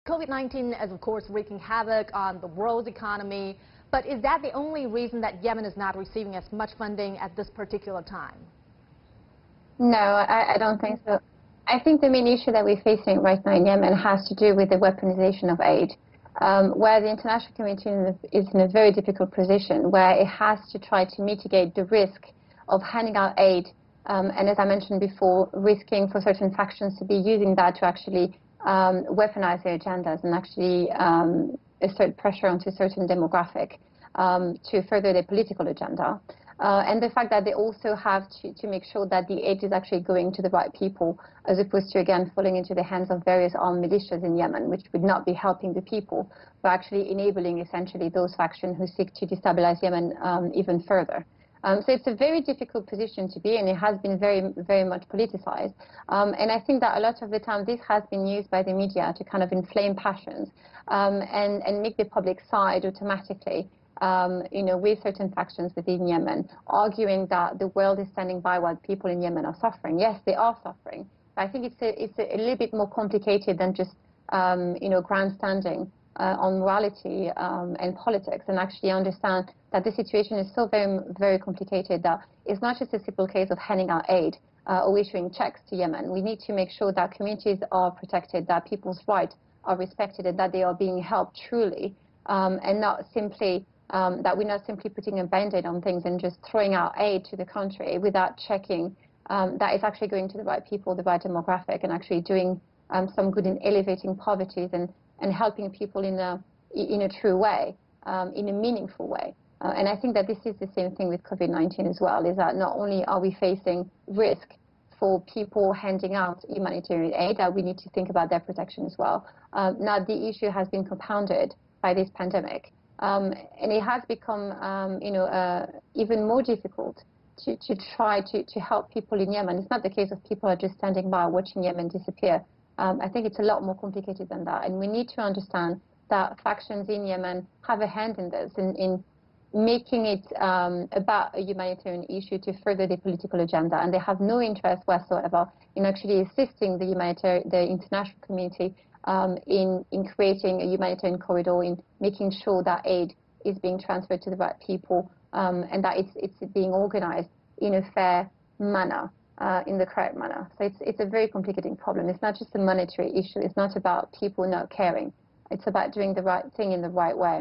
COVID-19 is, of course, wreaking havoc on the world's economy, but is that the only reason that Yemen is not receiving as much funding at this particular time? No, I don't think so. I think the main issue that we're facing right now in Yemen has to do with the weaponization of aid, where the international community is in a very difficult position, where it has to try to mitigate the risk of handing out aid, and as I mentioned before, risking for certain factions to be using that to actually weaponize their agendas and actually assert pressure onto a certain demographic to further their political agenda. And the fact that they also have to make sure that the aid is actually going to the right people, as opposed to, again, falling into the hands of various armed militias in Yemen, which would not be helping the people, but actually enabling, essentially, those factions who seek to destabilize Yemen even further. So it's a very difficult position to be in. It has been very, very much politicized. And I think that a lot of the time this has been used by the media to kind of inflame passions and make the public side automatically, with certain factions within Yemen, arguing that the world is standing by while people in Yemen are suffering. Yes, they are suffering. But I think it's a little bit more complicated than just, grandstanding on morality and politics, and actually understand that the situation is so very, very complicated that it's not just a simple case of handing out aid or issuing checks to Yemen. We need to make sure that communities are protected, that people's rights are respected, and that they are being helped truly, and not simply that we're not simply putting a band-aid on things and just throwing out aid to the country without checking that it's actually going to the right people, the right demographic, and actually doing some good in elevating poverty and helping people in a true way, in a meaningful way. And I think that this is the same thing with COVID-19 as well, is that not only are we facing risk for people handing out humanitarian aid, that we need to think about their protection as well. Now, the issue has been compounded by this pandemic, and it has become, even more difficult to try to help people in Yemen. It's not the case of people are just standing by watching Yemen disappear. I think it's a lot more complicated than that, and we need to understand that factions in Yemen have a hand in this, in making it about a humanitarian issue to further their political agenda, and they have no interest whatsoever in actually assisting the international community in creating a humanitarian corridor, in making sure that aid is being transferred to the right people, and that it's being organized in a fair manner. In the correct manner. So it's a very complicated problem. It's not just a monetary issue. It's not about people not caring. It's about doing the right thing in the right way.